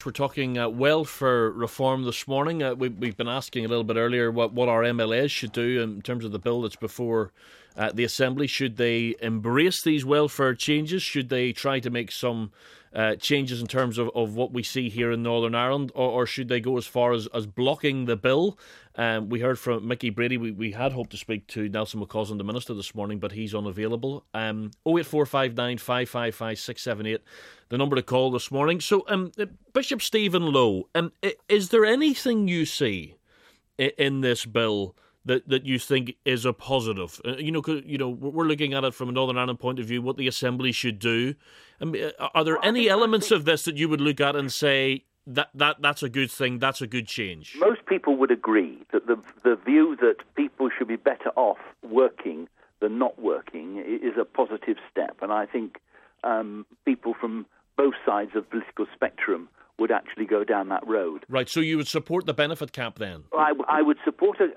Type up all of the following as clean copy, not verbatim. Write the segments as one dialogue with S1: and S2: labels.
S1: We're talking welfare reform this morning. We've been asking a little bit earlier what our MLAs should do in terms of the bill that's before the Assembly. Should they embrace these welfare changes? Should they try to make some changes in terms of what we see here in Northern Ireland? Or should they go as far as blocking the bill? We heard from Mickey Brady. We had hoped to speak to Nelson McCausland, the Minister, this morning, but he's unavailable. 08459 555 678, the number to call this morning. So, Bishop Stephen Lowe, is there anything you see in this bill that you think is a positive? We're looking at it from a Northern Ireland point of view, what the Assembly should do. Are there any elements of this that you would look at and say, that's a good thing, that's a good change?
S2: Most people would agree that the view that people should be better off working than not working is a positive step. And I think people from both sides of the political spectrum would actually go down that road.
S1: Right, so you would support the benefit cap then?
S2: I would support it.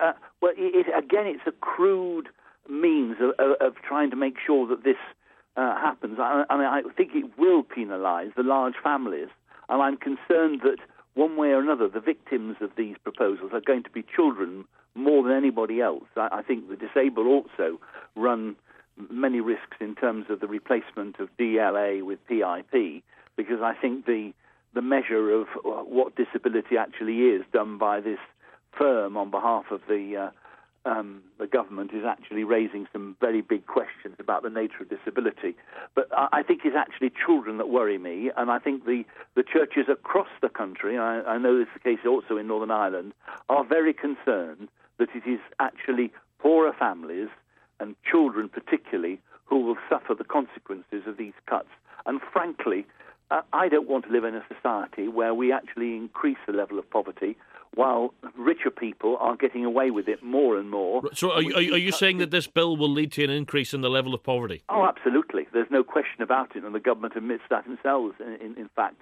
S2: It's a crude means of trying to make sure that this happens. I think it will penalise the large families. And I'm concerned that one way or another, the victims of these proposals are going to be children more than anybody else. I think the disabled also run many risks in terms of the replacement of DLA with PIP, because I think the measure of what disability actually is done by this firm on behalf of the government is actually raising some very big questions about the nature of disability. But I think it's actually children that worry me, and I think the churches across the country, I know this is the case also in Northern Ireland, are very concerned that it is actually poorer families and children particularly who will suffer the consequences of these cuts. And frankly, I don't want to live in a society where we actually increase the level of poverty while richer people are getting away with it more and more.
S1: So are you saying that this bill will lead to an increase in the level of poverty?
S2: Oh, absolutely. There's no question about it, and the government admits that themselves, in fact.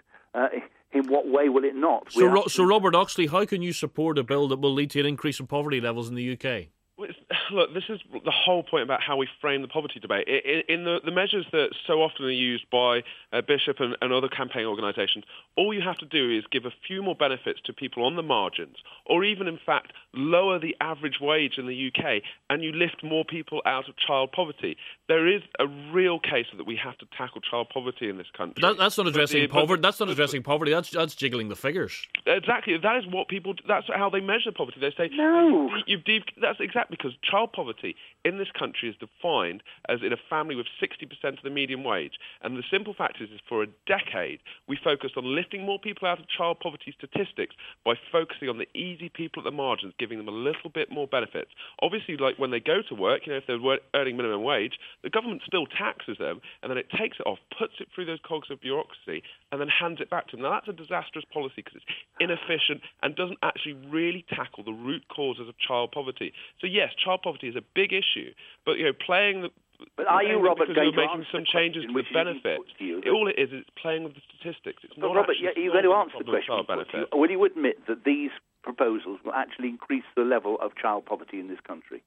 S2: In what way will it not?
S1: So Robert Oxley, how can you support a bill that will lead to an increase in poverty levels in the UK?
S3: Look, this is the whole point about how we frame the poverty debate. In the measures that so often are used by Bishop and other campaign organisations, all you have to do is give a few more benefits to people on the margins, or even, in fact, lower the average wage in the UK, and you lift more people out of child poverty. There is a real case that we have to tackle child poverty in this country.
S1: That's not addressing poverty. That's not addressing poverty. That's jiggling the figures.
S3: Exactly. That is what people. That's how they measure poverty. They say
S2: no.
S3: That's exactly because child poverty in this country is defined as in a family with 60% of the median wage. And the simple fact is for a decade, we focused on lifting more people out of child poverty statistics by focusing on the easy people at the margins, giving them a little bit more benefits. Obviously, like when they go to work, if they're earning minimum wage, the government still taxes them, and then it takes it off, puts it through those cogs of bureaucracy, and then hands it back to them. Now, that's a disastrous policy because it's inefficient and doesn't actually really tackle the root causes of child poverty. So yes, child poverty is a big issue, but playing the...
S2: But are you, Robert, going to
S3: making some changes to the benefit? All it is playing with the statistics. It's not
S2: Robert, you're going to answer the
S3: question.
S2: Will you admit that these proposals will actually increase the level of child poverty in this country?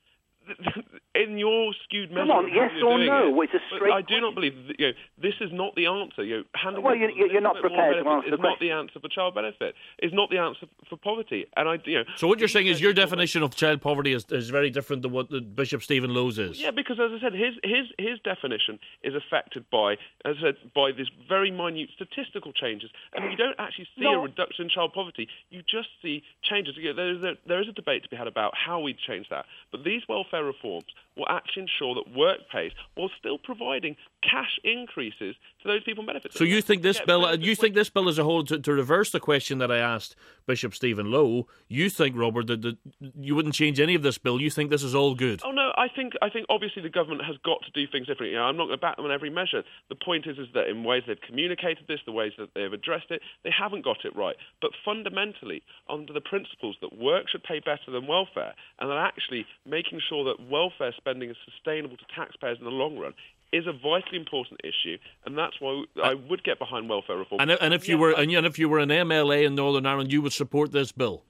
S3: In your skewed measure,
S2: come on, yes or no? It's a straight.
S3: I do not believe that, this is not the answer. You're
S2: not prepared to answer the question.
S3: It's not the answer for child benefit. It's not the answer for poverty. And
S1: So what you're saying is your definition of child poverty is very different than what Bishop Stephen Lowe's is.
S3: Yeah, because as I said, his definition is affected by this very minute statistical changes, and you don't actually see a reduction in child poverty. You just see changes. There is a debate to be had about how we change that, but these welfare reforms will actually ensure that work pays while still providing cash increases to those people benefits.
S1: So you think this bill? You think this bill as a whole, to reverse the question that I asked Bishop Stephen Lowe? You think, Robert, that you wouldn't change any of this bill? You think this is all good?
S3: Oh no, I think obviously the government has got to do things differently. I'm not going to back them on every measure. The point is that in ways they've communicated this, the ways that they've addressed it, they haven't got it right. But fundamentally, under the principles that work should pay better than welfare, and that actually making sure that welfare spending is sustainable to taxpayers in the long run is a vitally important issue, and that's why I would get behind welfare reform.
S1: And if you were an MLA in Northern Ireland, you would support this bill?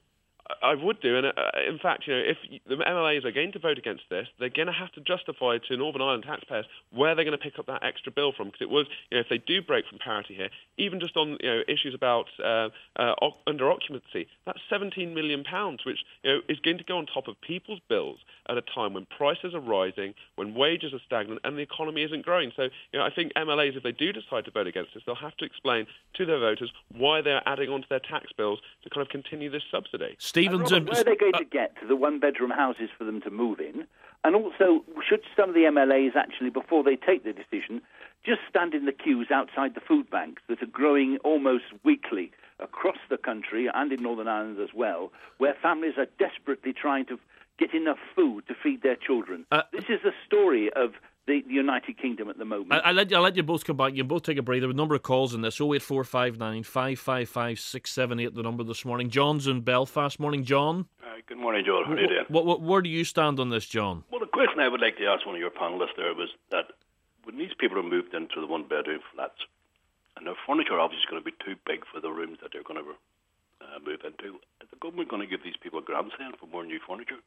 S3: I would do, and in fact, if the MLAs are going to vote against this, they're going to have to justify to Northern Ireland taxpayers where they're going to pick up that extra bill from. Because it was, if they do break from parity here, even just on issues about under occupancy, that's £17 million, which is going to go on top of people's bills at a time when prices are rising, when wages are stagnant, and the economy isn't growing. So, I think MLAs, if they do decide to vote against this, they'll have to explain to their voters why they're adding onto their tax bills to kind of continue this subsidy.
S2: Stevens, where are they going to get to the one-bedroom houses for them to move in? And also, should some of the MLAs actually, before they take the decision, just stand in the queues outside the food banks that are growing almost weekly across the country and in Northern Ireland as well, where families are desperately trying to get enough food to feed their children? This is the story of the United Kingdom at the moment.
S1: I'll let you both come back. You can both take a breather. A number of calls in this. 08459 555 678, the number this morning. John's in Belfast. Morning, John.
S4: Good morning, Joel. How are you doing?
S1: Where do you stand on this, John?
S4: Well, the question I would like to ask one of your panellists there was that when these people are moved into the one-bedroom flats, and their furniture obviously is going to be too big for the rooms that they're going to move into, is the government going to give these people grants then for more new furniture?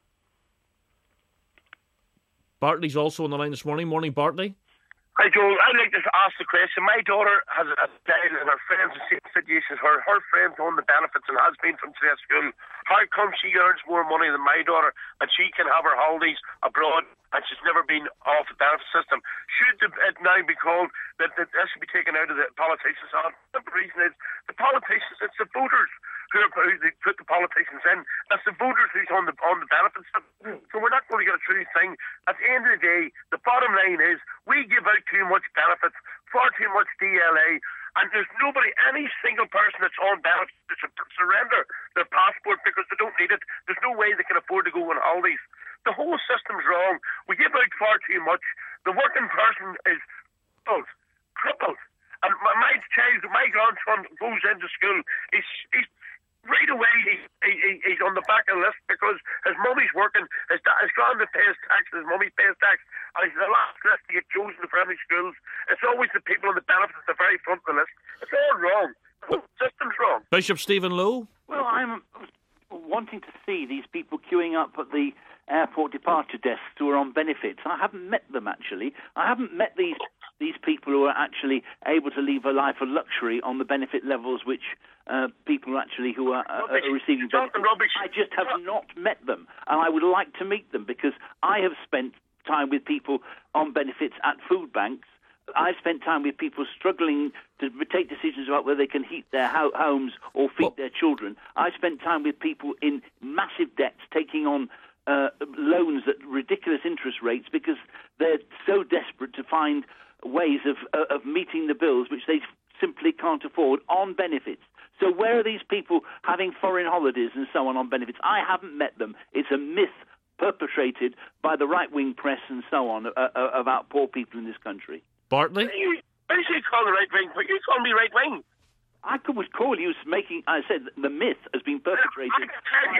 S1: Bartley's also on the line this morning. Morning, Bartley.
S5: Hi, Joel. I'd like to ask the question. My daughter has a child and her friends in the same situation. Her friends own the benefits and has been from today school. How come she earns more money than my daughter and she can have her holidays abroad and she's never been off the benefit system? Should it now be called that should be taken out of the politicians' hands? The reason is the politicians, it's the voters who they put the politicians in. That's the voters who's on the benefits system. So we're not going to get a true thing. At the end of the day, the bottom line is we give out too much benefits, far too much DLA, and there's nobody, any single person that's on benefits to surrender their passport because they don't need it. There's no way they can afford to go on holidays. The whole system's wrong. We give out far too much. The working person is crippled. And my grandson goes into school. He's right away he's on the back of the list because his mummy's working, his granddad pays tax, his mummy pays tax, and he's the last list to get chosen for any schools. It's always the people on the benefits at the very front of the list. It's all wrong. The whole system's wrong.
S1: Bishop Stephen Lowe?
S2: Well, I'm wanting to see these people queuing up at the airport departure desks who are on benefits. I haven't met them, actually. I haven't met these people who are actually able to live a life of luxury on the benefit levels which people actually who are receiving benefits. I just have not met them, and I would like to meet them because I have spent time with people on benefits at food banks. I've spent time with people struggling to take decisions about whether they can heat their homes or feed their children. I've spent time with people in massive debts taking on loans at ridiculous interest rates because they're so desperate to find ways of meeting the bills which they simply can't afford on benefits. So where are these people having foreign holidays and so on benefits? I haven't met them. It's a myth perpetrated by the right-wing press and so on about poor people in this country.
S1: Bartley?
S5: I say call the right-wing, but you call me right-wing.
S2: I would call you I said the myth has been perpetrated.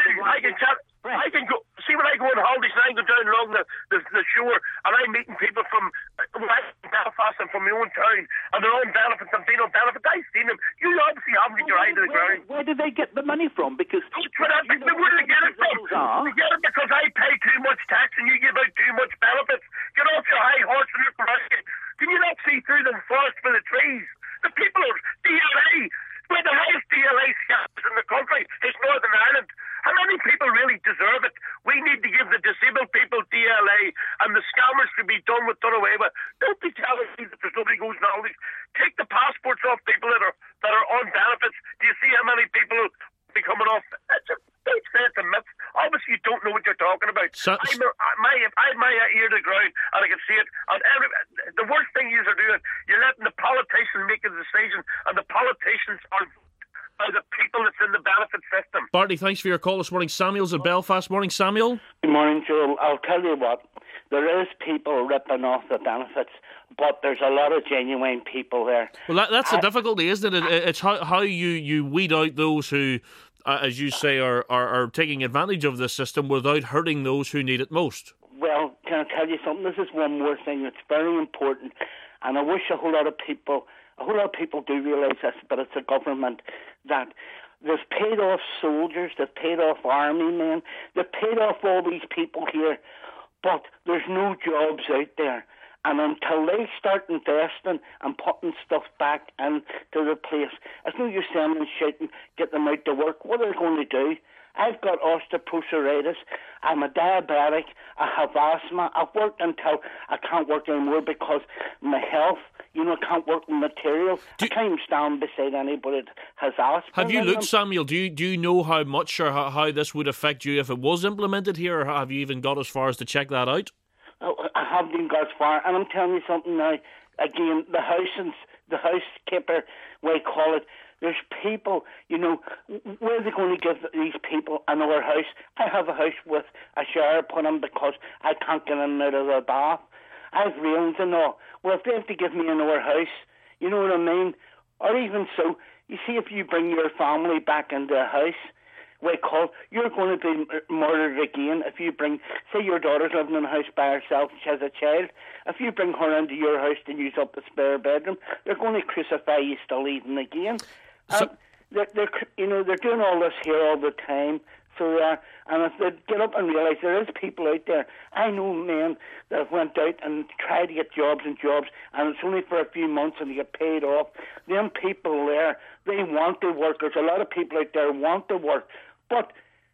S5: I can go see when I go on holidays and I go down along the shore and I'm meeting people from Belfast and from my own town and they're on benefits and being on benefits. I've seen them. You obviously haven't got your eye to the ground.
S2: Where do they get the money from? Because
S5: where do they get it from? They get it because I pay too much tax and you give out too much benefits. Get off your high horse and look around. Can you not see through the forest for the trees? The people of DLA, where the highest DLA scams in the country is Northern Ireland. How many people really deserve it? We need to give the disabled people DLA and the scammers to be done away with. Don't be telling me that there's nobody goes on holidays. Take the passports off people that are on benefits. Do you see how many people will be coming off? Don't say it's a myth. Obviously, you don't know what you're talking about. I have my ear to the ground, and I can see it. And the worst thing you are doing, you're letting the politicians make a decision, and the politicians are the people that's in the benefit system.
S1: Bartley, thanks for your call this morning. Samuel's in Belfast. Morning, Samuel.
S6: Good morning, Joel. I'll tell you what, there is people ripping off the benefits, but there's a lot of genuine people there.
S1: Well, that's the difficulty, isn't it? It's how you weed out those who, as you say, are taking advantage of this system without hurting those who need it most.
S6: Well, can I tell you something? This is one more thing that's very important, and I wish a whole lot of people do realise this, but it's a government that They've paid off soldiers, they've paid off army men, they've paid off all these people here, but there's no jobs out there. And until they start investing and putting stuff back into the place, it's no use saying and shouting, get them out to work. What are they going to do? I've got osteoporosis, I'm a diabetic, I have asthma, I've worked until I can't work anymore because my health, I can't work with material. I can't even stand beside anybody that has asthma.
S1: Have you looked, Samuel, do you know how much or how this would affect you if it was implemented here, or have you even got as far as to check that out?
S6: I haven't even got as far, and I'm telling you something now, again, the housekeeper, we call it, there's people, where are they going to give these people another house? I have a house with a shower put in because I can't get in and out of the bath. I've railings and all. Well, if they have to give me another house, you know what I mean? Or even so, you see, if you bring your family back into a house, you're going to be murdered again if you bring, say your daughter's living in a house by herself and she has a child. If you bring her into your house to use up the spare bedroom, they're going to crucify you still even again.
S1: So,
S6: they're doing all this here all the time. So they are, and if they get up and realise there is people out there, I know men that have went out and tried to get jobs, and it's only for a few months and they get paid off. Them people there, they want to work. There's a lot of people out there who want to work, but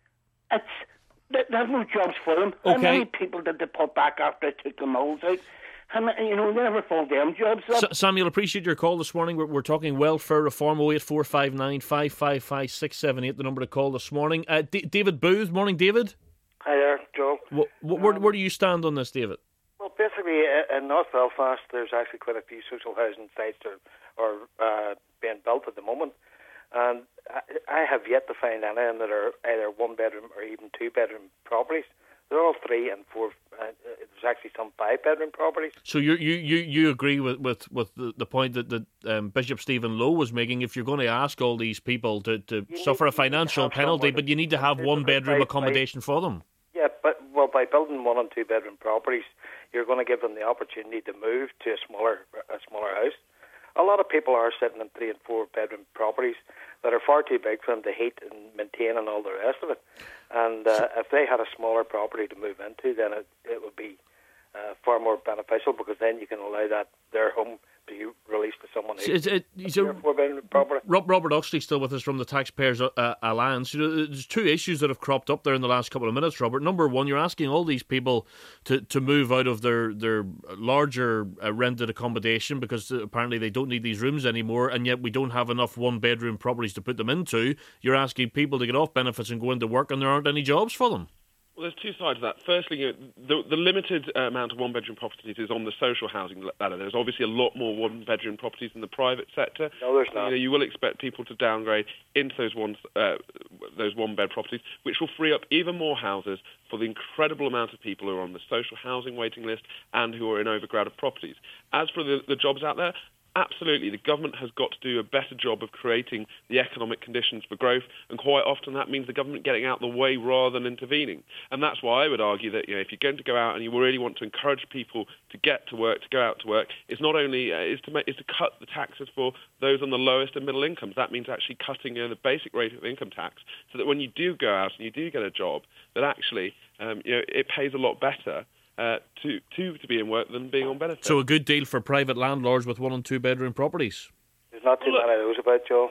S6: there's no jobs for them.
S1: Okay.
S6: How many people did they put back after they took the molds out? They never filled them jobs up.
S1: Samuel, appreciate your call this morning. We're talking welfare reform. 08459 555 678, the number to call this morning. David Booth, morning, David.
S7: Hi there, Joe.
S1: Where do you stand on this, David?
S7: Well, basically, in North Belfast, there's actually quite a few social housing sites that are being built at the moment, and I have yet to find any that are either one-bedroom or even two-bedroom properties. They're all 3 and 4. There's actually some 5-bedroom properties.
S1: So you agree with the point that Bishop Stephen Lowe was making? If you're going to ask all these people to suffer a financial penalty, but you need to have one-bedroom accommodation for them.
S7: Yeah, but by building 1 and 2-bedroom properties, you're going to give them the opportunity to move to a smaller house. A lot of people are sitting in 3 and 4-bedroom properties that are far too big for them to heat and maintain and all the rest of it. And if they had a smaller property to move into, then it would be far more beneficial, because then you can allow their home to be released to someone who's a 4-bedroom property.
S1: Robert Oxley still with us from the Taxpayers Alliance. There's 2 issues that have cropped up there in the last couple of minutes, Robert. Number one, you're asking all these people to move out of their larger rented accommodation because apparently they don't need these rooms anymore, and yet we don't have enough one-bedroom properties to put them into. You're asking people to get off benefits and go into work, and there aren't any jobs for them.
S3: Well, there's 2 sides to that. Firstly, the limited amount of one-bedroom properties is on the social housing ladder. There's obviously a lot more one-bedroom properties in the private sector.
S7: No, there's not.
S3: You will expect people to downgrade into those one-bed properties, which will free up even more houses for the incredible amount of people who are on the social housing waiting list and who are in overcrowded properties. As for the jobs out there, absolutely, the government has got to do a better job of creating the economic conditions for growth, and quite often that means the government getting out of the way rather than intervening. And that's why I would argue that if you're going to go out and you really want to encourage people to get to work, to go out to work, it's not only is to cut the taxes for those on the lowest and middle incomes. That means actually cutting the basic rate of income tax, so that when you do go out and you do get a job, that actually it pays a lot better to be in work than being on benefits.
S1: So a good deal for private landlords with 1 and 2-bedroom properties.
S7: There's not too many of those about, Joe.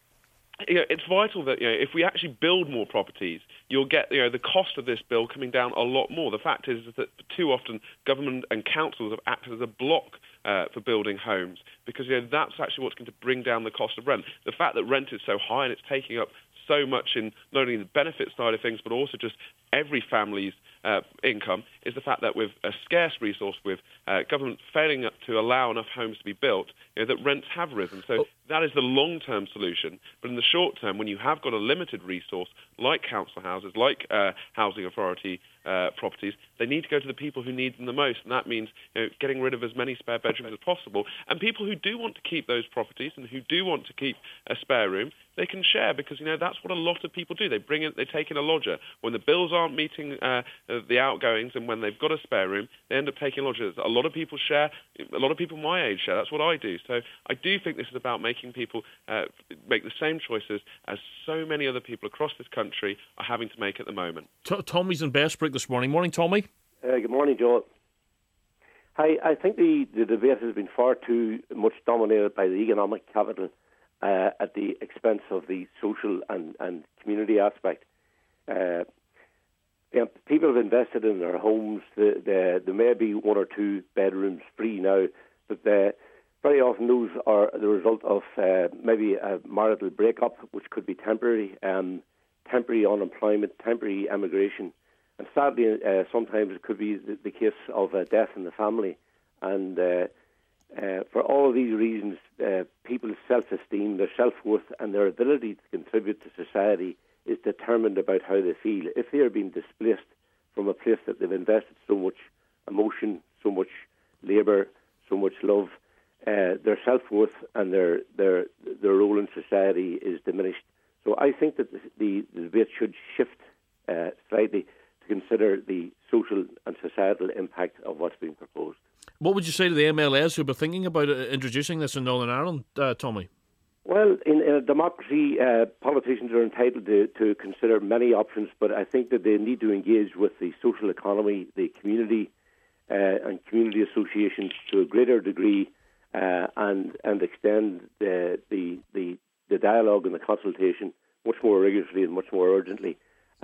S3: It's vital that if we actually build more properties, you'll get the cost of this bill coming down a lot more. The fact is that too often government and councils have acted as a block for building homes, because that's actually what's going to bring down the cost of rent. The fact that rent is so high and it's taking up so much in not only the benefit side of things, but also just every family's income, is the fact that with a scarce resource, with government failing to allow enough homes to be built, that rents have risen. So that is the long-term solution. But in the short term, when you have got a limited resource, like council houses, like housing authority properties, they need to go to the people who need them the most. And that means getting rid of as many spare bedrooms as possible. And people who do want to keep those properties and who do want to keep a spare room, they can share, because that's what a lot of people do. They take in a lodger when the bills aren't meeting the outgoings, and when they've got a spare room, they end up taking lodgers. A lot of people share. A lot of people my age share. That's what I do. So I do think this is about making people make the same choices as so many other people across this country are having to make at the moment.
S1: Tommy's in Bestbrook this morning. Morning, Tommy.
S8: Good morning, Joe. Hi, I think the debate has been far too much dominated by the economic capital at the expense of the social and community aspect. People have invested in their homes. There may be one or two bedrooms free now, but very often those are the result of maybe a marital breakup, which could be temporary, temporary unemployment, temporary emigration. And sadly, sometimes it could be the case of a death in the family. And for all of these reasons, people's self-esteem, their self-worth and their ability to contribute to society is determined about how they feel. If they are being displaced from a place that they've invested so much emotion, so much labour, so much love, their self-worth and their role in society is diminished. So I think that the debate should shift slightly to consider the social and societal impact of what's being proposed.
S1: What would you say to the MLAs who are thinking about introducing this in Northern Ireland, Tommy?
S8: Well, in a democracy, politicians are entitled to consider many options, but I think that they need to engage with the social economy, the community and community associations to a greater degree and extend the dialogue and the consultation much more rigorously and much more urgently.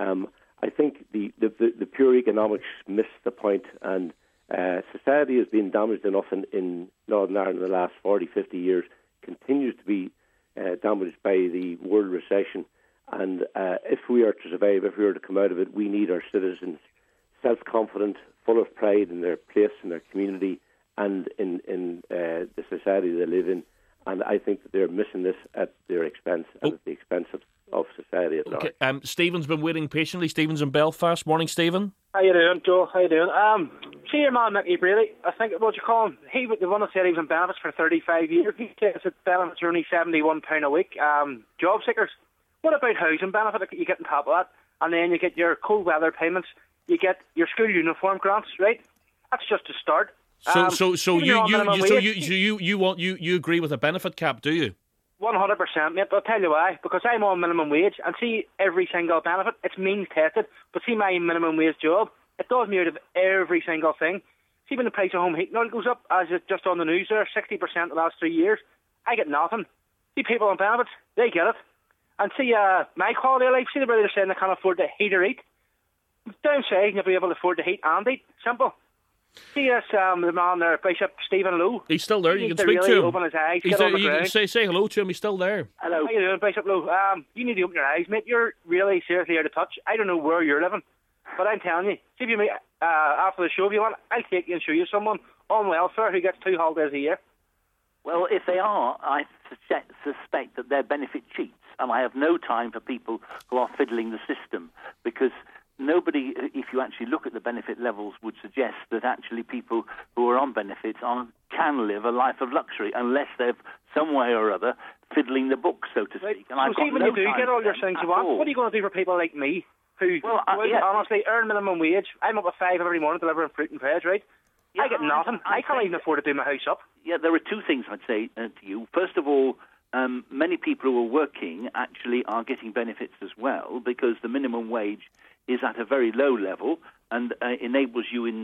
S8: I think the pure economics miss the point, and society has been damaged enough in Northern Ireland in the last 40, 50 years, continues to be damaged by the world recession. And if we are to survive, if we are to come out of it, we need our citizens self-confident, full of pride in their place, in their community, and in the society they live in. And I think that they're missing this at their expense and at the expense of society at large.
S1: Okay. Stephen's been waiting patiently. Stephen's in Belfast. Morning, Stephen.
S9: How you doing, Joe? How you doing? See your man Mickey Brady, I think what you call him. He the one that said he was on benefits for 35 years. He says that benefits are only £71 a week. Job seekers. What about housing benefit that you get on top of that? And then you get your cold weather payments. You get your school uniform grants, right? That's just a start.
S1: So you agree with a benefit cap, do you?
S9: 100%, mate. But I'll tell you why. Because I'm on minimum wage, and see every single benefit, it's means tested. But see my minimum wage job, it does me out of every single thing. See when the price of home heating oil goes up, as it's just on the news there, 60% the last 3 years, I get nothing. See people on benefits, they get it. And see my quality of life, see the brother saying they can't afford to heat or eat. Downside, you'll be able to afford to heat and eat. Simple. See us, the man there, Bishop Stephen Lowe.
S1: He's still there. You can speak
S9: really
S1: to him.
S9: Open his eyes,
S1: He's
S9: get
S1: there.
S9: on the
S1: You
S9: ground.
S1: can say hello to him. He's still there.
S2: Hello.
S9: How you doing, Bishop Lowe? You need to open your eyes, mate. You're really seriously out of touch. I don't know where you're living, but I'm telling you, see if you meet after the show, if you want, I'll take you and show you someone on welfare who gets 2 holidays a year.
S2: Well, if they are, I suspect that they're benefit cheats, and I have no time for people who are fiddling the system, because nobody, if you actually look at the benefit levels, would suggest that actually people who are on benefits can live a life of luxury unless they're some way or other fiddling the book, so to speak. And I've
S9: so see, when you do get all your things you want,
S2: all.
S9: what are you going to do for people like me who honestly earn minimum wage? I'm up at 5 every morning delivering fruit and veg, right?
S2: Yeah,
S9: I get nothing. I can't even afford to do my house up.
S2: Yeah, there are two things I'd say to you. First of all, many people who are working actually are getting benefits as well, because the minimum wage is at a very low level and enables you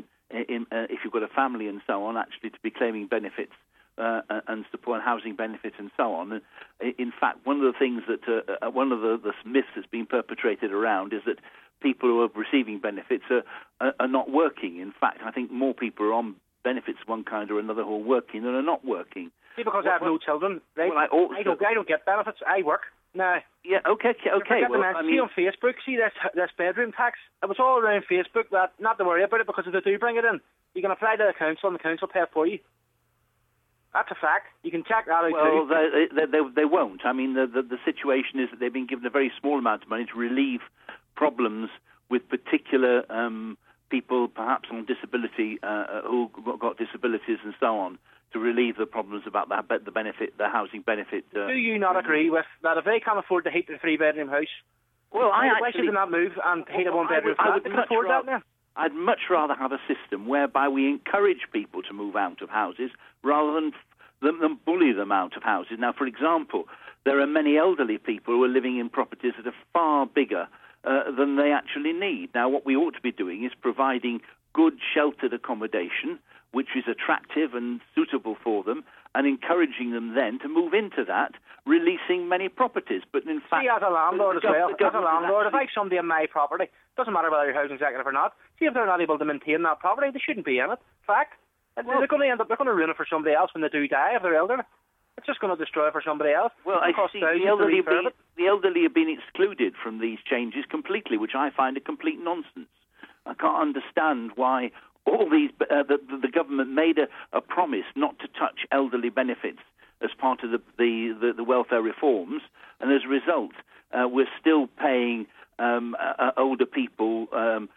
S2: if you've got a family and so on, actually to be claiming benefits and support housing benefits and so on. In fact, one of the things that one of the myths that's been perpetrated around is that people who are receiving benefits are not working. In fact, I think more people are on benefits of one kind or another who are working than are not working.
S9: See, because I have no children, right?
S2: Well,
S9: I don't get benefits. I work. No.
S2: Yeah, okay.
S9: Well, I mean, see on Facebook, see this bedroom tax. It was all around Facebook that not to worry about it, because if they do bring it in, you can apply to the council and the council pay it for you. That's a fact. You can check that out
S2: well,
S9: too.
S2: Well, they won't. I mean, the situation is that they've been given a very small amount of money to relieve problems with particular people, perhaps on disability, who got disabilities and so on, to relieve the problems about the benefit, the housing benefit.
S9: Do you not agree with that? If they can't afford to heat a 3-bedroom house,
S2: well,
S9: why should they not move and heat a 1-bedroom flat? They can afford that now.
S2: I'd much rather have a system whereby we encourage people to move out of houses rather than bully them out of houses. Now, for example, there are many elderly people who are living in properties that are far bigger than they actually need. Now, what we ought to be doing is providing good sheltered accommodation, which is attractive and suitable for them, and encouraging them then to move into that, releasing many properties. But in fact,
S9: see, as a landlord as well, if I have somebody in my property, doesn't matter whether you're housing executive or not, see if they're not able to maintain that property, they shouldn't be in it. Fact. Well, they're going to ruin it for somebody else when they do die if they're elderly. It's just going to destroy it for somebody else.
S2: Well, I see the elderly have been excluded from these changes completely, which I find a complete nonsense. I can't understand why all these the government made a promise not to touch elderly benefits as part of the welfare reforms, and as a result, we're still paying older people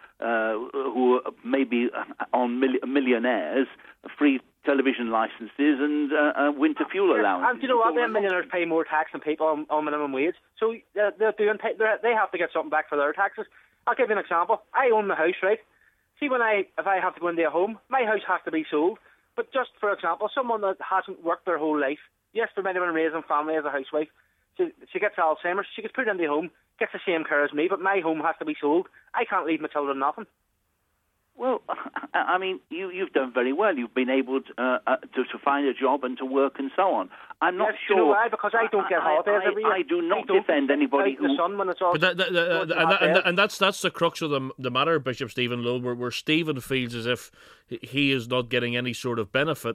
S2: who are maybe on millionaires free television licences and winter fuel allowance.
S9: And do you know what? Them millionaires pay more tax than people on minimum wage, so they have to get something back for their taxes. I'll give you an example. I own the house, right? See, if I have to go into a home, my house has to be sold. But just for example, someone that hasn't worked their whole life, yes, there might have been raised in family as a housewife, she gets Alzheimer's, she gets put into a home, gets the same care as me, but my home has to be sold. I can't leave my children nothing.
S2: Well, I mean, you've done very well. You've been able to find a job and to work and so on. I'm not sure.
S9: You know why? Because I don't get holidays every year.
S2: I do not defend anybody who.
S9: The sun when it's all.
S1: And that's the crux of the matter, Bishop Stephen Lowe, where Stephen feels as if he is not getting any sort of benefit.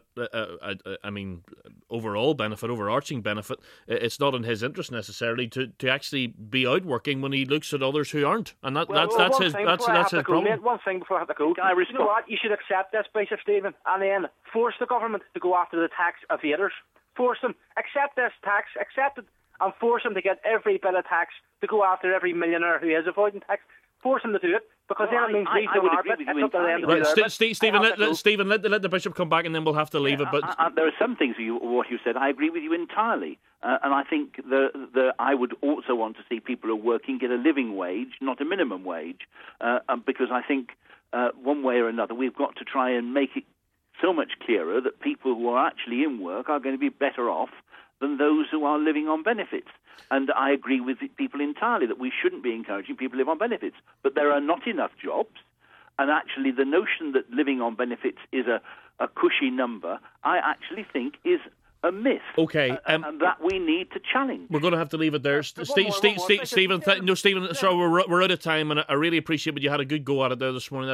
S1: I mean, overall benefit, overarching benefit. It's not in his interest necessarily to actually be out working when he looks at others who aren't, and that's his problem.
S9: One thing before I have to go. You know what? You should accept this, Bishop Stephen, and then force the government to go after the tax evaders. Force them. Accept this tax. Accept it. And force them to get every bit of tax to go after every millionaire who is avoiding tax. Force them to do it. Because then it means we've done our bit. It's up to them to do their bit.
S1: Stephen, let the Bishop come back and then we'll have to leave it. But
S2: there are some things what you said. I agree with you entirely. And I think I would also want to see people who are working get a living wage, not a minimum wage. Because I think one way or another we've got to try and make it so much clearer that people who are actually in work are going to be better off than those who are living on benefits. And I agree with people entirely that we shouldn't be encouraging people to live on benefits. But there are not enough jobs. And actually the notion that living on benefits is a cushy number, I actually think is a myth.
S1: Okay.
S2: And that we need to challenge.
S1: We're going to have to leave it there. Stephen, sorry, we're out of time, and I really appreciate it. You had a good go at it there this morning.